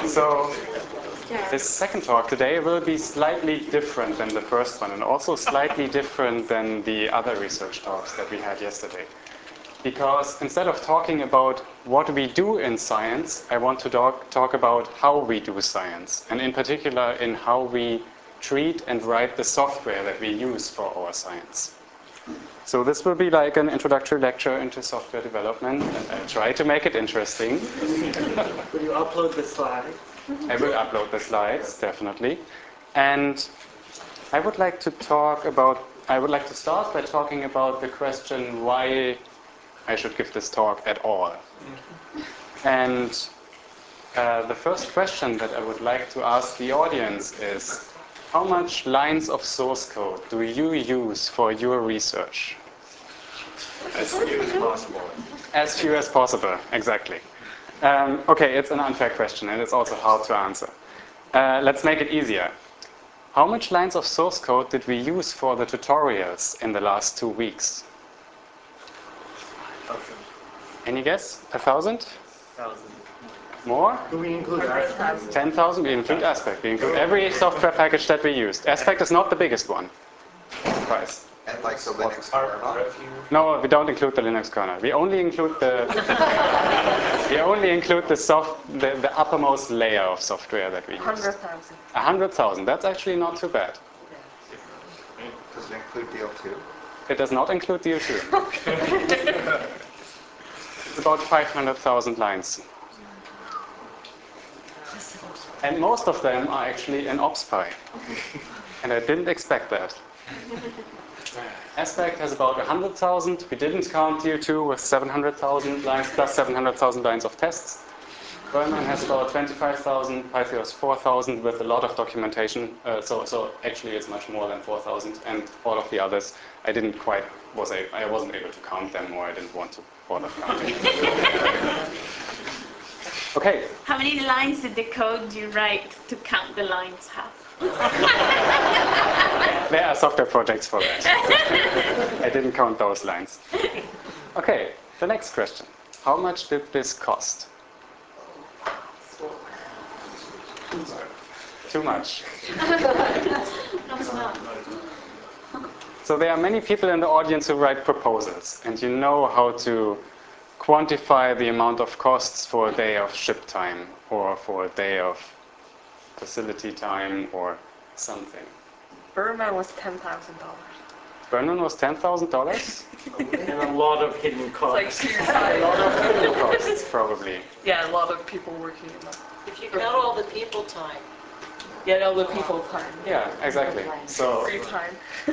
So this second talk today will be slightly different than the first one, and also slightly different than the other research talks that we had yesterday. Because instead of talking about what we do in science, I want to talk about how we do science, and in particular in how we treat and write the software that we use for our science. So this will be like an introductory lecture into software development, and I'll try to make it interesting. Will you upload the slides? I will upload the slides, definitely. And I would like to start by talking about the question why I should give this talk at all. And the first question that I would like to ask the audience is, how much lines of source code do you use for your research? As few as possible. As few as possible, exactly. Okay, it's an unfair question, and it's also hard to answer. Let's make it easier. How much lines of source code did we use for the tutorials in the last 2 weeks? Any guess? 1,000? 1,000. More? Do we include Aspect? 10,000? We include Aspect. We include every software package that we used. Aspect is not the biggest one. Surprise. And like the Linux kernel? No, we don't include the Linux kernel. We only include the the uppermost layer of software that we use. 100,000. 100,000. That's actually not too bad. Does it include DO2? It does not include DO2. It's about 500,000 lines. And most of them are actually in OpsPy. And I didn't expect that. Aspect has about 100,000. We didn't count DO2 with 700,000 lines, plus 700,000 lines of tests. Berman has about 25,000, Pythios 4,000 with a lot of documentation. So actually it's much more than 4,000. And all of the others, I wasn't able to count them, or I didn't want to bother counting. Okay. How many lines did the code you write to count the lines have? There are software projects for that. I didn't count those lines. Okay, the next question. How much did this cost? Too much. So there are many people in the audience who write proposals, and you know how to quantify the amount of costs for a day of ship time, or for a day of facility time, or something. Berman was $10,000. Vernon was $10,000? And a lot of hidden costs. A lot of hidden costs, probably. Yeah, a lot of people working in that. If you count all the people time. Yeah, all the people time. Yeah, exactly. So, Free time.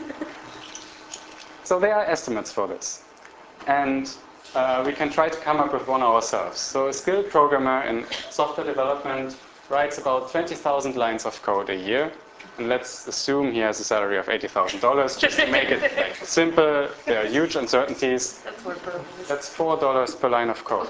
so there are estimates for this. And we can try to come up with one ourselves. So a skilled programmer in software development writes about 20,000 lines of code a year. And let's assume he has a salary of $80,000, just to make it simple. There are huge uncertainties. That's where Berman is. That's $4 per line of code.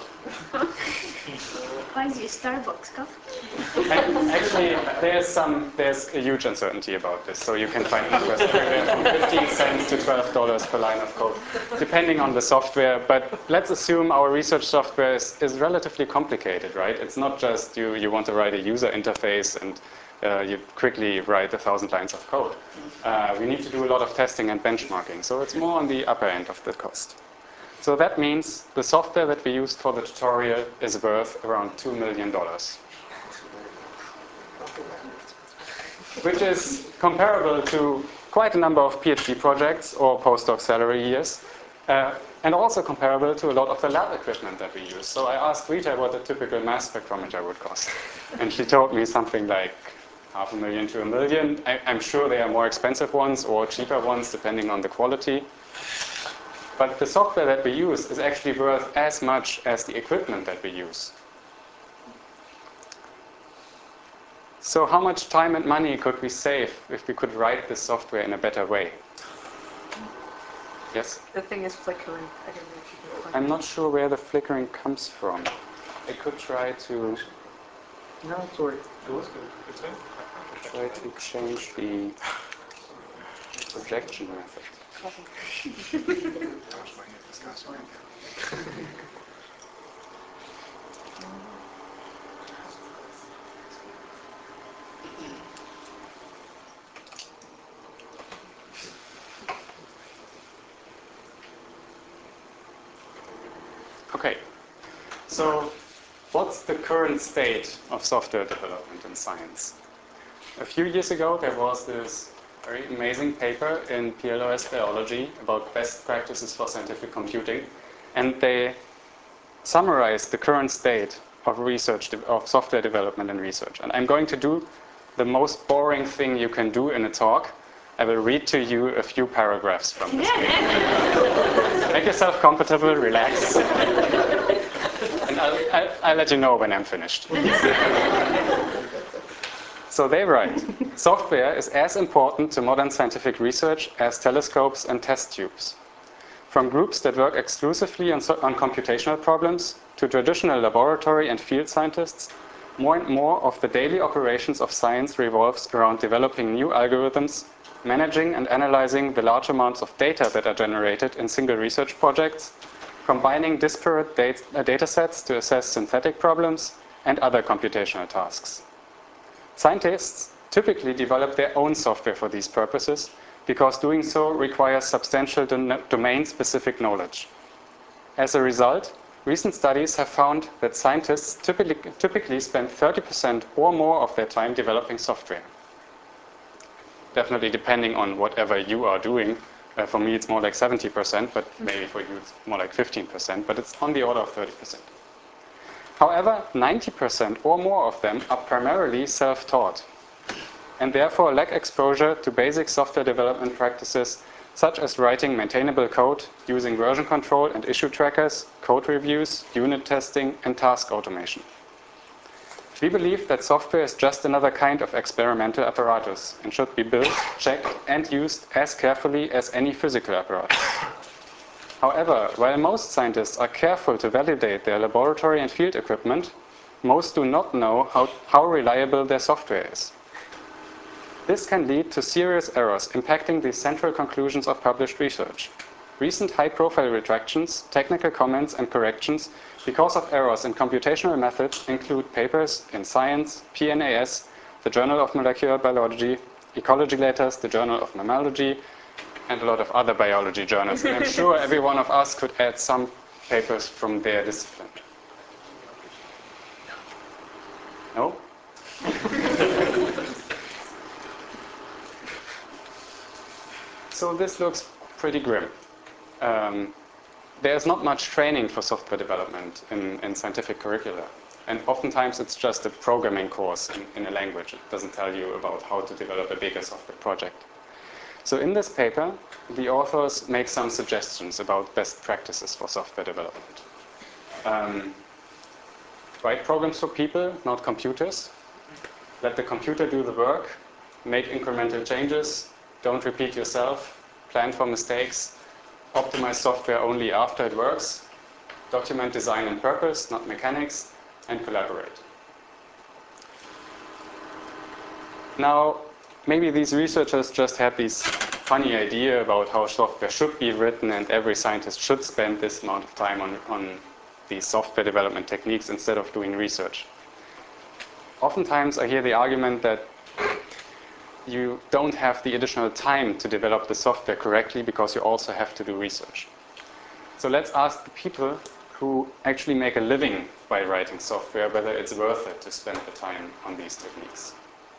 Buys you Starbucks coffee. And actually, there's a huge uncertainty about this. So you can find numbers everywhere from 15 cents to $12 per line of code, depending on the software. But let's assume our research software is relatively complicated, right? It's not just you want to write a user interface and you quickly write 1,000 lines of code. We need to do a lot of testing and benchmarking. So it's more on the upper end of the cost. So that means the software that we used for the tutorial is worth around $2 million. Which is comparable to quite a number of PhD projects or postdoc salary years. And also comparable to a lot of the lab equipment that we use. So I asked Rita what a typical mass spectrometer would cost. And she told me something like $500,000 to $1 million. I'm sure there are more expensive ones or cheaper ones, depending on the quality. But the software that we use is actually worth as much as the equipment that we use. So how much time and money could we save if we could write this software in a better way? Yes? The thing is flickering. I don't know if you can find I'm not sure where the flickering comes from. I could try to No, sorry. It was good. change the projection method. Okay, so what's the current state of software development in science? A few years ago, there was this very amazing paper in PLOS Biology about best practices for scientific computing, and they summarized the current state of research, of software development and research. And I'm going to do the most boring thing you can do in a talk. I will read to you a few paragraphs from this paper. Make yourself comfortable, relax, and I'll let you know when I'm finished. So they write, software is as important to modern scientific research as telescopes and test tubes. From groups that work exclusively on computational problems to traditional laboratory and field scientists, more and more of the daily operations of science revolves around developing new algorithms, managing and analyzing the large amounts of data that are generated in single research projects, combining disparate data sets to assess synthetic problems, and other computational tasks. Scientists typically develop their own software for these purposes because doing so requires substantial domain-specific knowledge. As a result, recent studies have found that scientists typically spend 30% or more of their time developing software. Definitely depending on whatever you are doing. For me, it's more like 70%, but maybe for you, it's more like 15%, but it's on the order of 30%. However, 90% or more of them are primarily self-taught and therefore lack exposure to basic software development practices such as writing maintainable code, using version control and issue trackers, code reviews, unit testing, and task automation. We believe that software is just another kind of experimental apparatus and should be built, checked, and used as carefully as any physical apparatus. However, while most scientists are careful to validate their laboratory and field equipment, most do not know how reliable their software is. This can lead to serious errors impacting the central conclusions of published research. Recent high-profile retractions, technical comments, and corrections because of errors in computational methods include papers in Science, PNAS, the Journal of Molecular Biology, Ecology Letters, the Journal of Mammalogy, and a lot of other biology journals. And I'm sure every one of us could add some papers from their discipline. No? So this looks pretty grim. There's not much training for software development in scientific curricula. And oftentimes it's just a programming course in a language. It doesn't tell you about how to develop a bigger software project. So in this paper, the authors make some suggestions about best practices for software development. Write programs for people, not computers. Let the computer do the work. Make incremental changes. Don't repeat yourself. Plan for mistakes. Optimize software only after it works. Document design and purpose, not mechanics. And collaborate. Now, maybe these researchers just had this funny idea about how software should be written and every scientist should spend this amount of time on these software development techniques instead of doing research. Oftentimes I hear the argument that you don't have the additional time to develop the software correctly because you also have to do research. So let's ask the people who actually make a living by writing software whether it's worth it to spend the time on these techniques.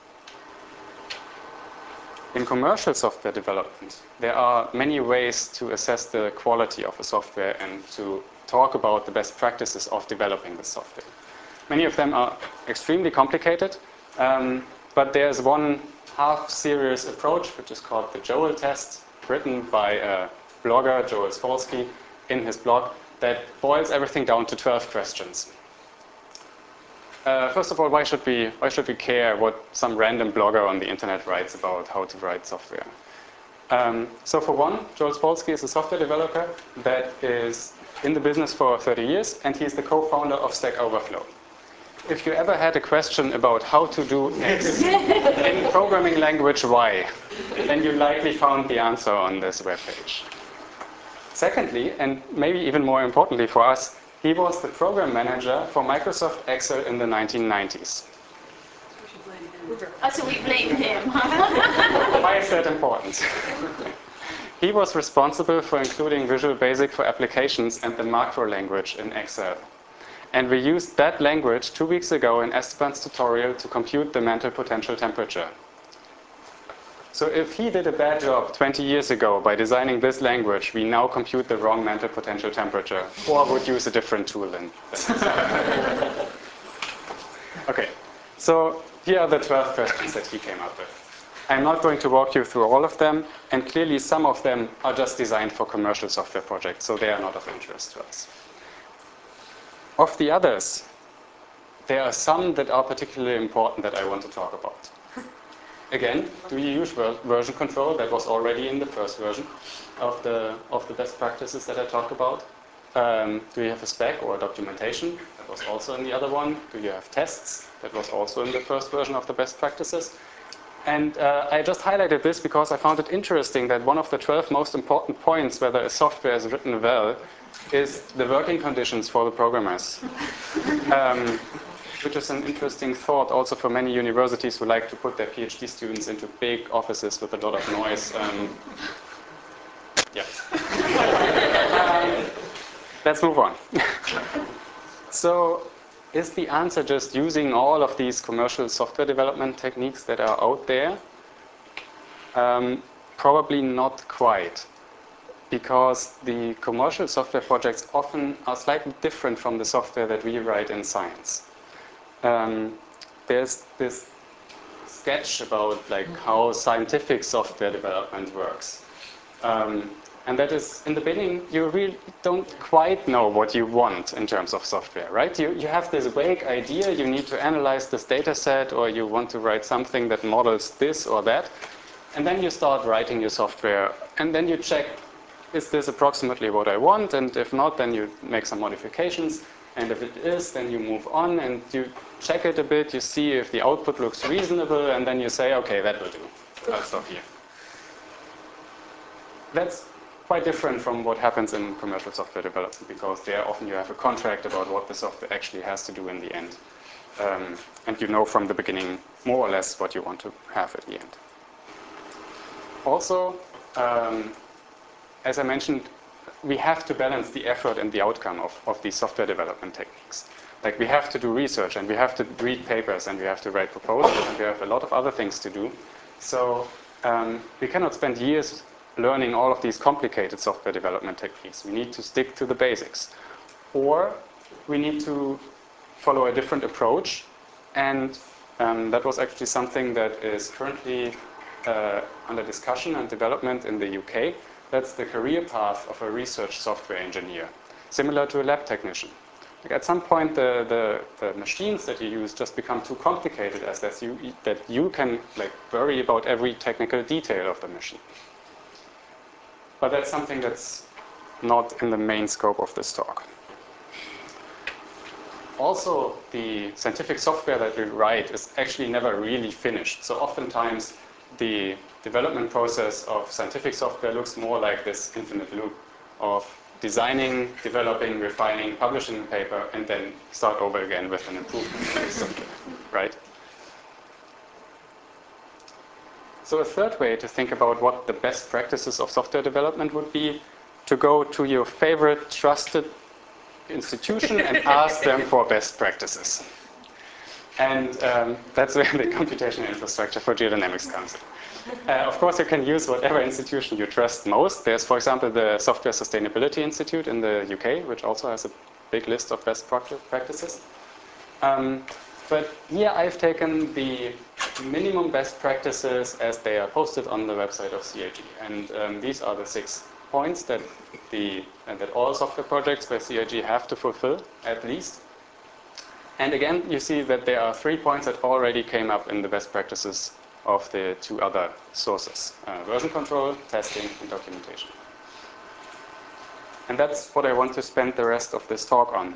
In commercial software development, there are many ways to assess the quality of a software and to talk about the best practices of developing the software. Many of them are extremely complicated, but there's one half-serious approach, which is called the Joel test, written by a blogger, Joel Spolsky, in his blog, that boils everything down to 12 questions. First of all, why should we care what some random blogger on the internet writes about how to write software? So for one, Joel Spolsky is a software developer that is in the business for 30 years, and he's the co-founder of Stack Overflow. If you ever had a question about how to do X in programming language Y, then you likely found the answer on this webpage. Secondly, and maybe even more importantly for us, he was the program manager for Microsoft Excel in the 1990s. Oh, so we blame him. Why is that important? He was responsible for including Visual Basic for applications and the macro language in Excel. And we used that language 2 weeks ago in Esteban's tutorial to compute the mantle potential temperature. So if he did a bad job 20 years ago by designing this language, we now compute the wrong mantle potential temperature, or would use a different tool than Okay, so here are the 12 questions that he came up with. I'm not going to walk you through all of them, and clearly some of them are just designed for commercial software projects, so they are not of interest to us. Of the others, there are some that are particularly important that I want to talk about. Again, do you use version control? That was already in the first version of the best practices that I talked about. Do you have a spec or a documentation? That was also in the other one. Do you have tests? That was also in the first version of the best practices. And I just highlighted this because I found it interesting that one of the 12 most important points whether a software is written well is the working conditions for the programmers. Which is an interesting thought also for many universities who like to put their PhD students into big offices with a lot of noise. Let's move on. So, is the answer just using all of these commercial software development techniques that are out there? Probably not quite, because the commercial software projects often are slightly different from the software that we write in science. There's this sketch about like how scientific software development works. And that is, in the beginning, you really don't quite know what you want in terms of software, right? You have this vague idea, you need to analyze this data set, or you want to write something that models this or that. And then you start writing your software, and then you check, is this approximately what I want? And if not, then you make some modifications. And if it is, then you move on and you check it a bit, you see if the output looks reasonable, and then you say, okay, that will do. I'll stop here. That's quite different from what happens in commercial software development, because there often you have a contract about what the software actually has to do in the end. And you know from the beginning more or less what you want to have at the end. Also, as I mentioned, we have to balance the effort and the outcome of these software development techniques. Like, we have to do research, and we have to read papers, and we have to write proposals, and we have a lot of other things to do. So we cannot spend years learning all of these complicated software development techniques. We need to stick to the basics. Or we need to follow a different approach, and that was actually something that is currently under discussion and development in the UK. That's the career path of a research software engineer, similar to a lab technician. Like, at some point, the machines that you use just become too complicated that you can like worry about every technical detail of the machine. But that's something that's not in the main scope of this talk. Also, the scientific software that we write is actually never really finished. So oftentimes, the development process of scientific software looks more like this infinite loop of designing, developing, refining, publishing a paper, and then start over again with an improvement of the software, right? So a third way to think about what the best practices of software development would be to go to your favorite trusted institution and ask them for best practices. And that's where the computational infrastructure for geodynamics comes in. Of course, you can use whatever institution you trust most. There's, for example, the Software Sustainability Institute in the UK, which also has a big list of best practices. But here I've taken the minimum best practices as they are posted on the website of CIG. And these are the 6 points that all software projects by CIG have to fulfill, at least. And again, you see that there are 3 points that already came up in the best practices of the 2 other sources: version control, testing, and documentation. And that's what I want to spend the rest of this talk on.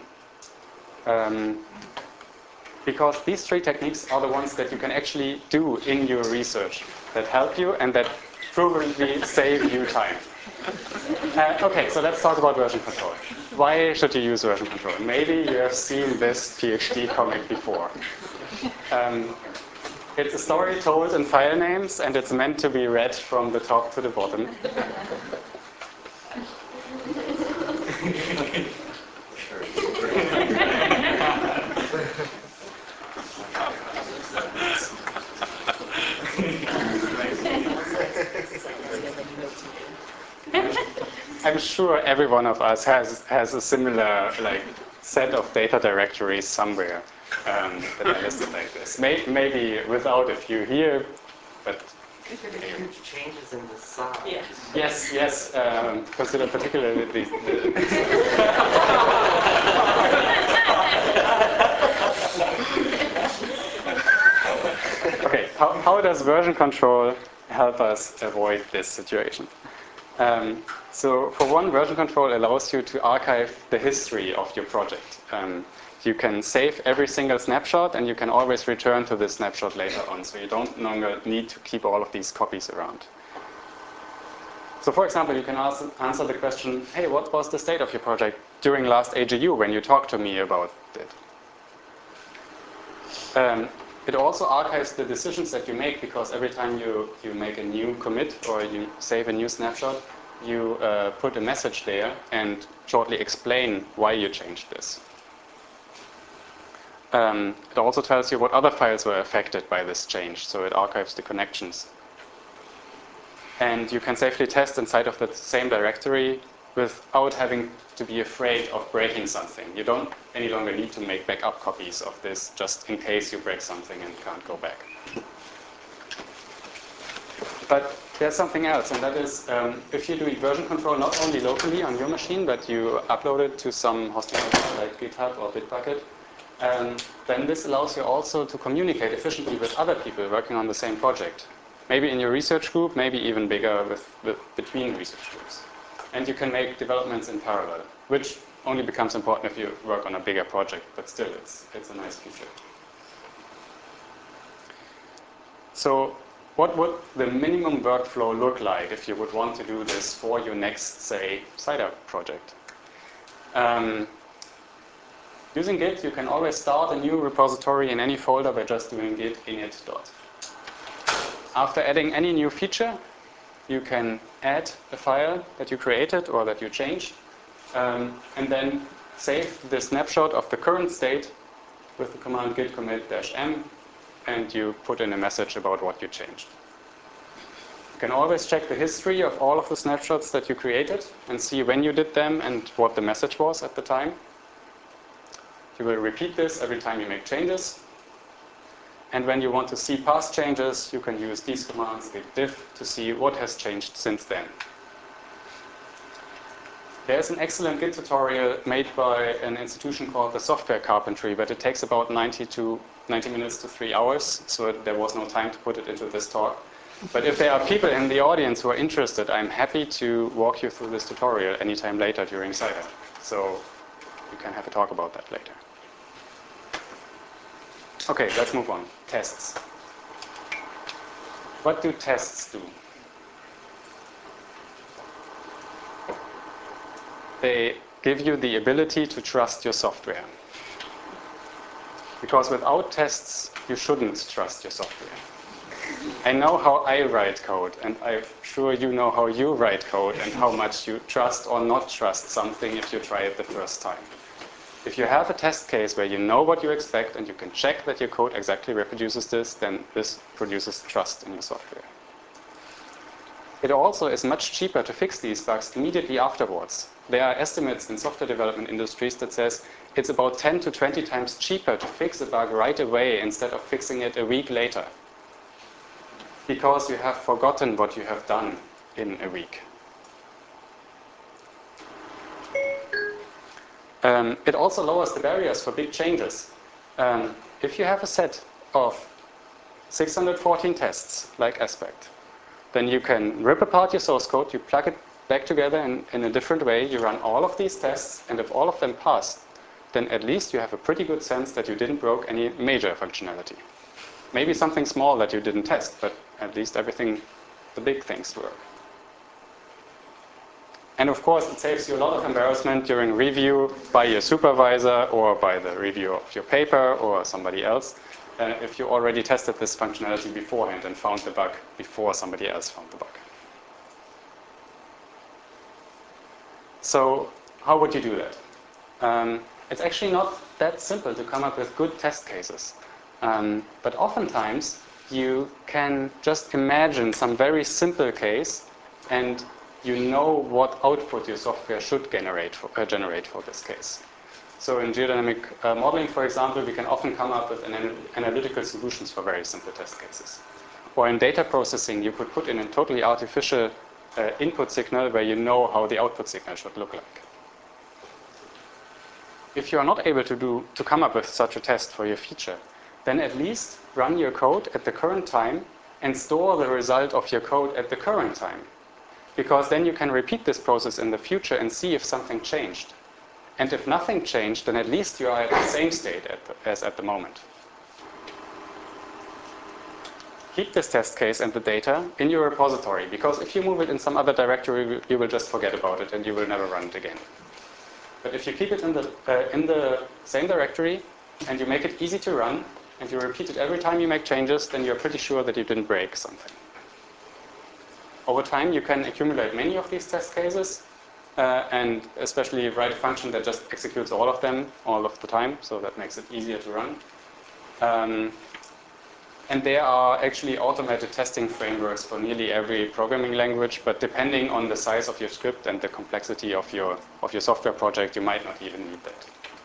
Because these 3 techniques are the ones that you can actually do in your research, that help you and that provably save you time. Okay, so let's talk about version control. Why should you use version control? Maybe you have seen this PhD comic before. It's a story told in file names, and it's meant to be read from the top to the bottom. I'm sure every one of us has a similar set of data directories somewhere that are listed like this. Maybe without a few here, but Huge changes in the size. Yeah. yes. Consider particularly the Okay, how does version control help us avoid this situation? So for one, version control allows you to archive the history of your project. You can save every single snapshot, and you can always return to this snapshot later on, so you don't longer need to keep all of these copies around. So for example, you can answer the question, hey, what was the state of your project during last AGU when you talked to me about it? It also archives the decisions that you make, because every time you make a new commit or you save a new snapshot, you put a message there and shortly explain why you changed this. It also tells you what other files were affected by this change, so it archives the connections. And you can safely test inside of the same directory without having to be afraid of breaking something. You don't any longer need to make backup copies of this just in case you break something and can't go back. But there's something else, and that is if you do version control not only locally on your machine, but you upload it to some hosting service like GitHub or Bitbucket, then this allows you also to communicate efficiently with other people working on the same project. Maybe in your research group, maybe even bigger between research groups. And you can make developments in parallel, which only becomes important if you work on a bigger project, but still it's a nice feature. So what would the minimum workflow look like if you would want to do this for your next, say, CIDR project? Using Git, you can always start a new repository in any folder by just doing git init dot. After adding any new feature, you can add a file that you created or that you changed, and then save the snapshot of the current state with the command git commit -m, and you put in a message about what you changed. You can always check the history of all of the snapshots that you created and see when you did them and what the message was at the time. You will repeat this every time you make changes. And when you want to see past changes, you can use these commands, git diff, to see what has changed since then. There's an excellent Git tutorial made by an institution called the Software Carpentry, but it takes about 90 minutes to 3 hours, so there was no time to put it into this talk. But if there are people in the audience who are interested, I'm happy to walk you through this tutorial anytime later during CIDR. So you can have a talk about that later. Okay, let's move on. Tests. What do tests do? They give you the ability to trust your software. Because without tests, you shouldn't trust your software. I know how I write code, and I'm sure you know how you write code and how much you trust or not trust something if you try it the first time. If you have a test case where you know what you expect and you can check that your code exactly reproduces this, then this produces trust in your software. It also is much cheaper to fix these bugs immediately afterwards. There are estimates in software development industries that says it's about 10 to 20 times cheaper to fix a bug right away instead of fixing it a week later, because you have forgotten what you have done in a week. It also lowers the barriers for big changes. If you have a set of 614 tests, like Aspect, then you can rip apart your source code, you plug it back together in a different way, you run all of these tests, and if all of them pass, then at least you have a pretty good sense that you didn't broke any major functionality. Maybe something small that you didn't test, but at least everything, the big things work. And of course, it saves you a lot of embarrassment during review by your supervisor or by the review of your paper or somebody else. if you already tested this functionality beforehand and found the bug before somebody else found the bug. So how would you do that? It's actually not that simple to come up with good test cases. But oftentimes, you can just imagine some very simple case, and you know what output your software should generate for this case. So in geodynamic modeling, for example, we can often come up with analytical solutions for very simple test cases. Or in data processing, you could put in a totally artificial input signal where you know how the output signal should look like. If you are not able to come up with such a test for your feature, then at least run your code at the current time and store the result of your code at the current time. Because then you can repeat this process in the future and see if something changed. And if nothing changed, then at least you are at the same state as at the moment. Keep this test case and the data in your repository, because if you move it in some other directory, you will just forget about it and you will never run it again. But if you keep it in the same directory and you make it easy to run and you repeat it every time you make changes, then you're pretty sure that you didn't break something. Over time, you can accumulate many of these test cases and especially write a function that just executes all of them all of the time, so that makes it easier to run. And there are actually automated testing frameworks for nearly every programming language, but depending on the size of your script and the complexity of your software project, you might not even need that.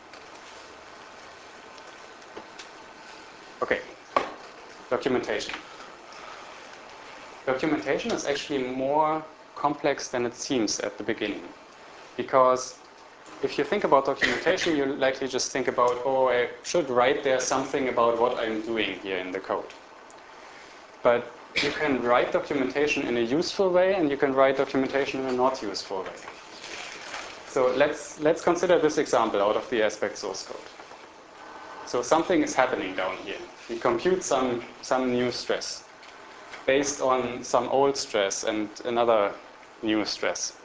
Okay, documentation. Documentation is actually more complex than it seems at the beginning, because if you think about documentation, you likely just think about, oh, I should write there something about what I'm doing here in the code. But you can write documentation in a useful way, and you can write documentation in a not useful way. So let's consider this example out of the aspect source code. So something is happening down here. We compute some new stress based on some old stress and another new stress.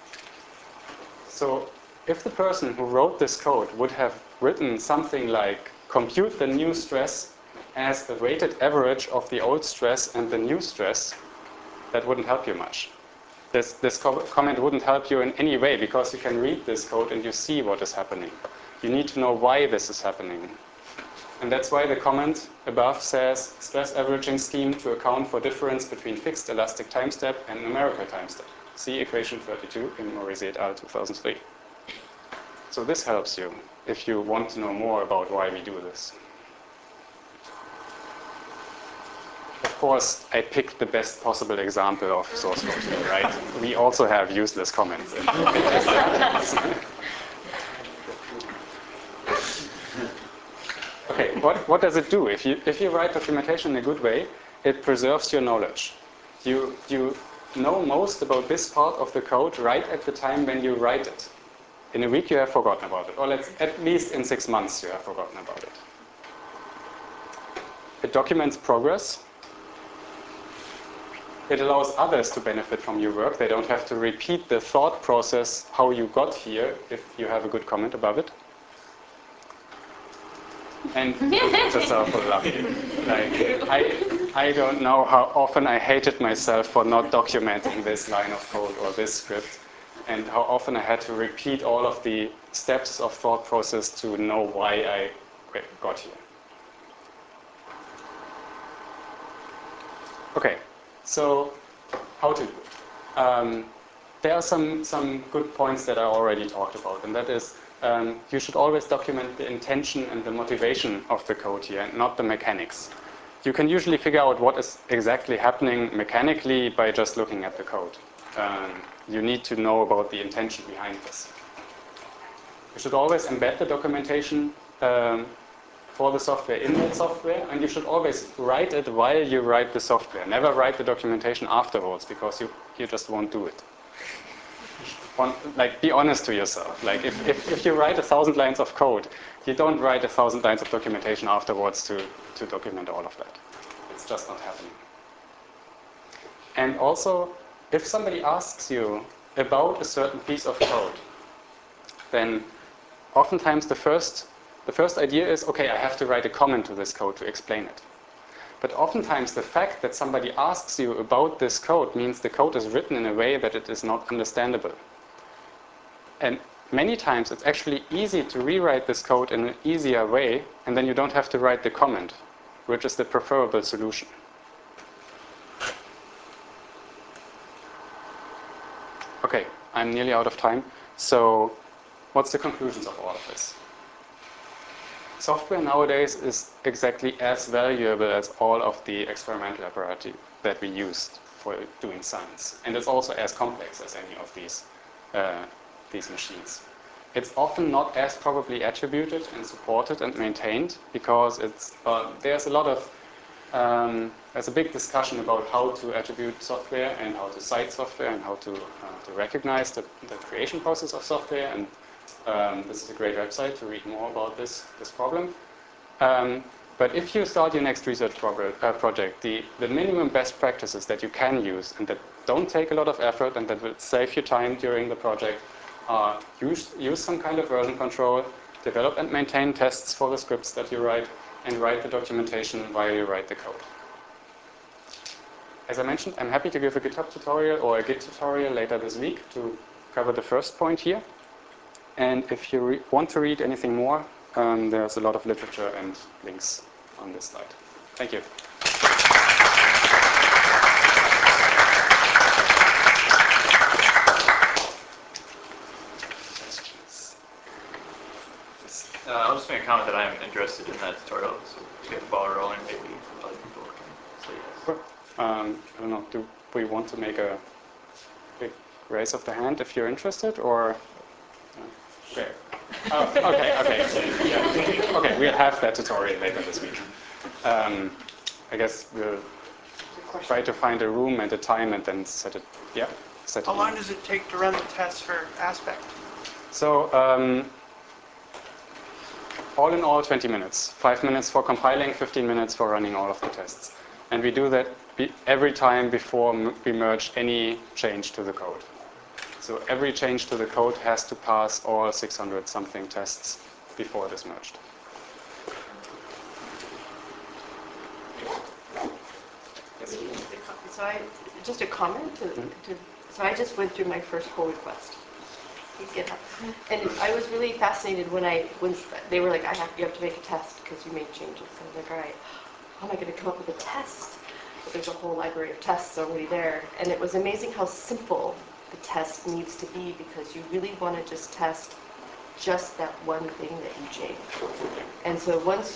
So if the person who wrote this code would have written something like compute the new stress as the weighted average of the old stress and the new stress, that wouldn't help you much. This comment wouldn't help you in any way, because you can read this code and you see what is happening. You need to know why this is happening. And that's why the comment above says stress averaging scheme to account for difference between fixed elastic time step and numerical time step. See equation 32 in Morisi et al. 2003. So this helps you if you want to know more about why we do this. Of course, I picked the best possible example of source code here, right? We also have useless comments. Okay, what does it do? If you write documentation in a good way, it preserves your knowledge. You know most about this part of the code right at the time when you write it. In a week you have forgotten about it, or at least in 6 months you have forgotten about it. It documents progress. It allows others to benefit from your work. They don't have to repeat the thought process, how you got here, if you have a good comment above it. And pat yourself on the luck. Like, I don't know how often I hated myself for not documenting this line of code or this script, and how often I had to repeat all of the steps of thought process to know why I got here. Okay, so how to do it? There are some good points that I already talked about, and that is you should always document the intention and the motivation of the code here, and not the mechanics. You can usually figure out what is exactly happening mechanically by just looking at the code. You need to know about the intention behind this. You should always embed the documentation for the software in that software, and you should always write it while you write the software. Never write the documentation afterwards, because you just won't do it. Like, be honest to yourself. Like, if you write 1,000 lines of code, you don't write 1,000 lines of documentation afterwards to document all of that. It's just not happening. And also, if somebody asks you about a certain piece of code, then oftentimes the first the first idea is, okay, I have to write a comment to this code to explain it. But oftentimes the fact that somebody asks you about this code means the code is written in a way that it is not understandable. And many times it's actually easy to rewrite this code in an easier way, and then you don't have to write the comment, which is the preferable solution. Okay, I'm nearly out of time. So what's the conclusions of all of this? Software nowadays is exactly as valuable as all of the experimental apparatus that we used for doing science. And it's also as complex as any of these machines. It's often not as probably attributed and supported and maintained because there's a lot of there's a big discussion about how to attribute software and how to cite software and how to recognize the creation process of software. And this is a great website to read more about this problem. But if you start your next research project, the minimum best practices that you can use and that don't take a lot of effort and that will save you time during the project are use some kind of version control, develop and maintain tests for the scripts that you write, and write the documentation while you write the code. As I mentioned, I'm happy to give a GitHub tutorial or a Git tutorial later this week to cover the first point here. And if you want to read anything more, there's a lot of literature and links on this slide. Thank you. I'll just make a comment that I am interested in that tutorial, so to get the ball rolling, maybe other people can say yes. Sure. I don't know, do we want to make a big raise of the hand if you're interested, or? Okay. Oh, okay. Yeah. Okay, we'll have that tutorial later this week. I guess we'll try to find a room and a time and then set it. Yeah. How long does it take to run the tests for Aspect? So, all in all, 20 minutes. 5 minutes for compiling, 15 minutes for running all of the tests. And we do that every time before we merge any change to the code. So every change to the code has to pass all 600 something tests before it is merged. Yes. So just a comment. So I just went through my first pull request. GitHub. And I was really fascinated when they were like, you have to make a test because you made changes. I was like, all right, how am I going to come up with a test? But there's a whole library of tests already there. And it was amazing how simple the test needs to be because you really want to just test just that one thing that you changed. And so once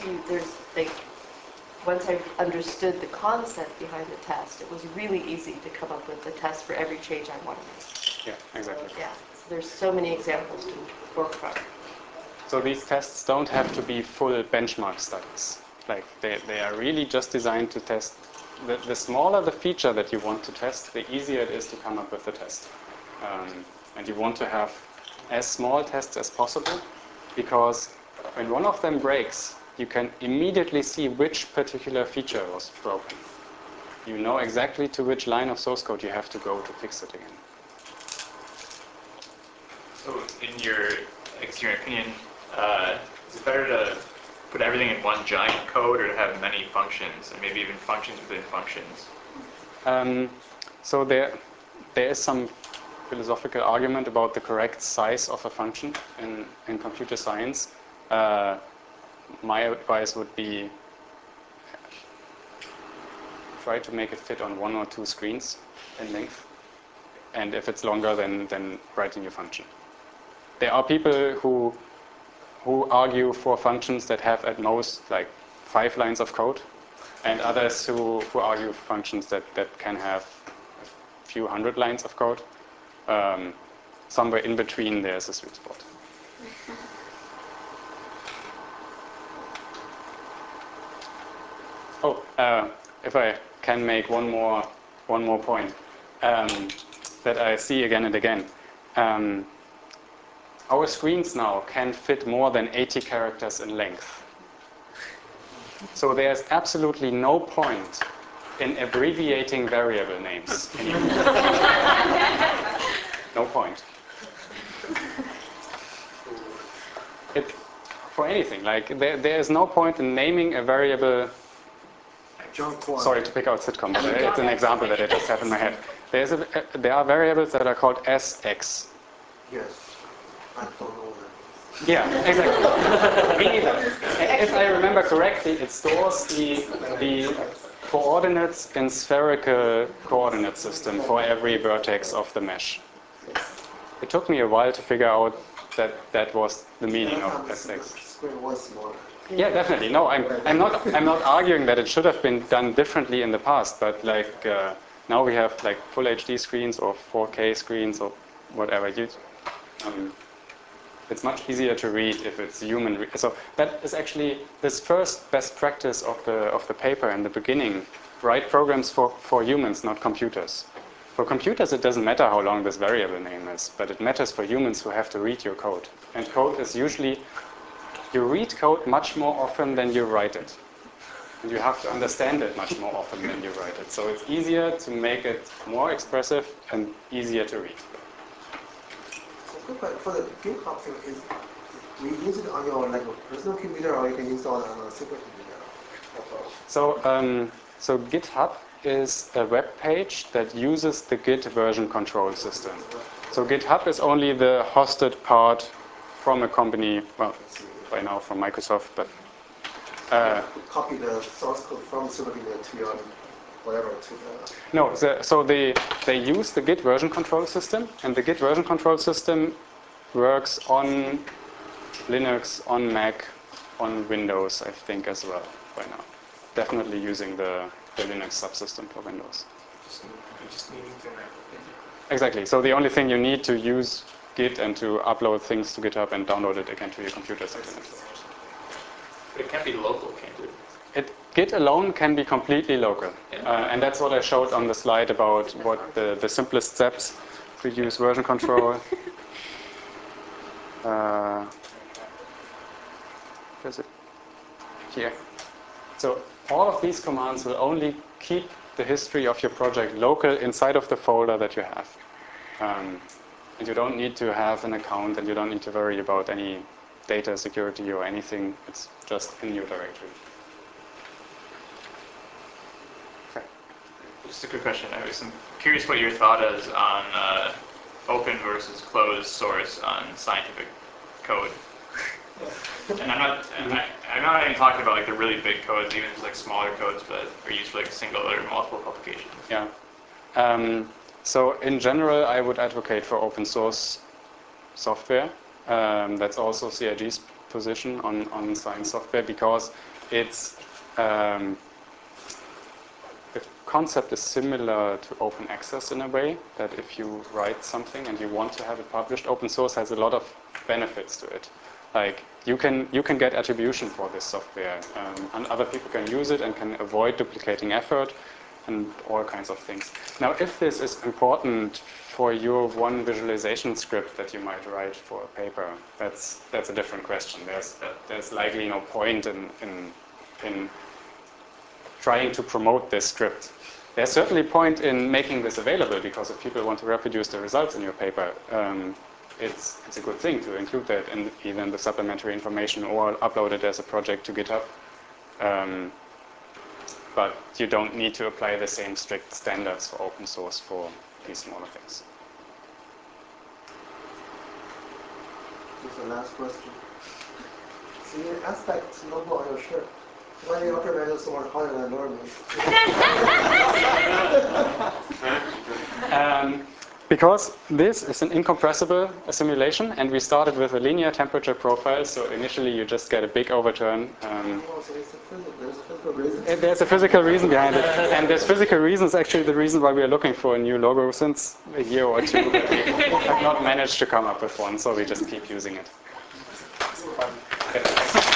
I understood the concept behind the test, it was really easy to come up with a test for every change I wanted to make. Yeah, exactly. So, yeah. There's so many examples to work from. So these tests don't have to be full benchmark studies. Like they are really just designed to test. The smaller the feature that you want to test, the easier it is to come up with the test. And you want to have as small tests as possible because when one of them breaks, you can immediately see which particular feature was broken. You know exactly to which line of source code you have to go to fix it again. So in your opinion, is it better to put everything in one giant code or to have many functions and maybe even functions within functions? So there is some philosophical argument about the correct size of a function in computer science. My advice would be try to make it fit on 1 or 2 screens in length. And if it's longer, then write a new function. There are people who argue for functions that have at most like 5 lines of code, and others who argue for functions that can have a few hundred lines of code. Somewhere in between there's a sweet spot. Oh, if I can make one more point that I see again and again. Our screens now can fit more than 80 characters in length. So there's absolutely no point in abbreviating variable names anymore. No point. for anything. Like there is no point in naming a variable. Sorry to pick out sitcom, but it's an example that I just have in my head. There are variables that are called SX. Yes, I don't know that. Yeah, exactly. Me neither. If I remember correctly, it stores the coordinates in spherical coordinate system for every vertex of the mesh. It took me a while to figure out that that was the meaning of SX. Square was smaller. Yeah, definitely. No, I'm not arguing that it should have been done differently in the past, but like now we have like full HD screens or 4K screens or whatever. It's much easier to read if it's human. So that is actually this first best practice of the paper in the beginning. Write programs for humans, not computers. For computers, it doesn't matter how long this variable name is, but it matters for humans who have to read your code. And code is usually, you read code much more often than you write it. And you have to understand it much more often than you write it. So it's easier to make it more expressive and easier to read. But for the GitHub thing, is we use it on your like a personal computer, or you can use it on a supercomputer? So GitHub is a web page that uses the Git version control system. So GitHub is only the hosted part from a company, well, by now from Microsoft, but Copy the source code from supercomputer to your whatever to the. No, so they use the Git version control system, and the Git version control system works on Linux, on Mac, on Windows, I think, as well by now. Definitely using the Linux subsystem for Windows. Just needing to know. Exactly. So the only thing you need to use Git and to upload things to GitHub and download it again to your computer is Internet storage. But it can't be local, can't it? Git alone can be completely local. And that's what I showed on the slide about what the simplest steps to use version control. Where's it? Here. So all of these commands will only keep the history of your project local inside of the folder that you have. And you don't need to have an account, and you don't need to worry about any data security or anything. It's just in your directory. Just a quick question. I was curious what your thought is on open versus closed source on scientific code. And I'm not even talking about like the really big codes, even just like smaller codes, but are used for like single or multiple publications. Yeah. So in general, I would advocate for open source software. That's also CIG's position on science software, because it's the concept is similar to open access in a way, that if you write something and you want to have it published, open source has a lot of benefits to it. Like you can get attribution for this software, and other people can use it and can avoid duplicating effort and all kinds of things. Now, if this is important for your one visualization script that you might write for a paper, that's a different question. There's likely no point in trying to promote this script. There's certainly a point in making this available, because if people want to reproduce the results in your paper, it's a good thing to include that in either in the supplementary information or upload it as a project to GitHub. But you don't need to apply the same strict standards for open source for these smaller things. Here's the last question. See your aspect logo on your shirt. Why do you recommend someone harder than normal? Because this is an incompressible simulation, and we started with a linear temperature profile, so initially you just get a big overturn. There's a physical reason behind it, and this physical reason is actually the reason why we are looking for a new logo since a year or two, but we have not managed to come up with one, so we just keep using it.